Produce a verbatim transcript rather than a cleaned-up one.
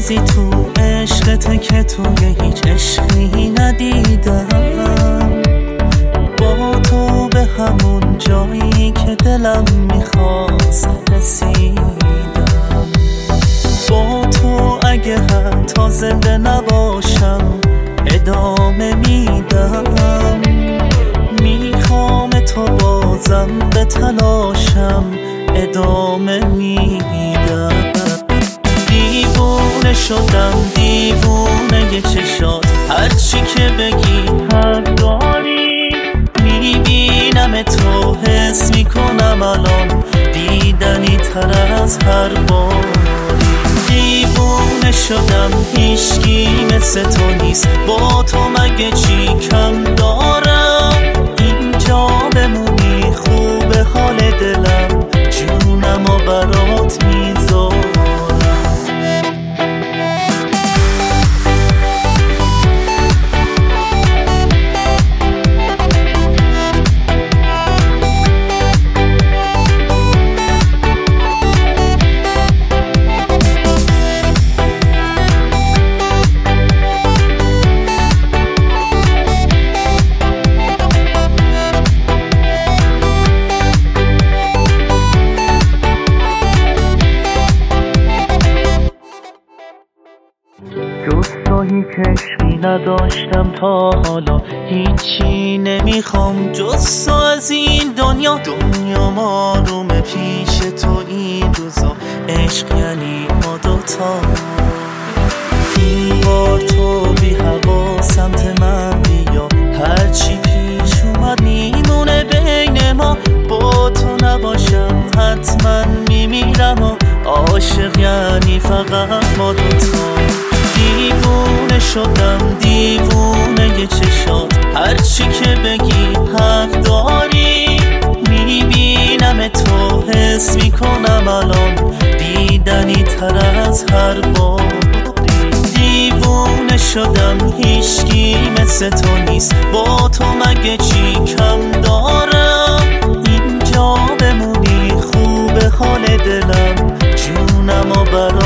حسی تو عشقته که توی هیچ عشقی ندیدم. با تو به همون جایی که دلم میخواست رسیدم. با تو اگه حتی زنده نباشم ادامه میدم. میخوام تو بازم به تلاشم ادامه میدم. دیوونه شدم دیوونه چشات، هرچی که بگی حق داری. میبینم تو حس میکنم الان دیدنی تر از هر باری. دیوونه شدم هیچکی مثل تو نیست، با تو مگه چی کم دارم. اینجا بمونی خوبه حال دلم، جونم و برات میذارم. جز که عشقی نداشتم تا حالا، هیچی نمیخوام جز تو از این دنیا. دنیا معلومه پیش تو این روزا، عشق یعنی ما دوتا. این بار تو بی هوا سمت من بیا، هرچی پیش اومد میمونه بین ما. با تو نباشم حتما میمیرم و عاشق یعنی فقط ما دوتا. دیوونه شدم دیوونه چشات، هرچی که بگی حق داری. میبینم تو حس میکنم الان دیدنی تر از هر باری. دیوونه شدم هیچکی مثل تو نیست، با تو مگه چی کم دارم. اینجا بمونی خوبه حال دلم، جونم و برام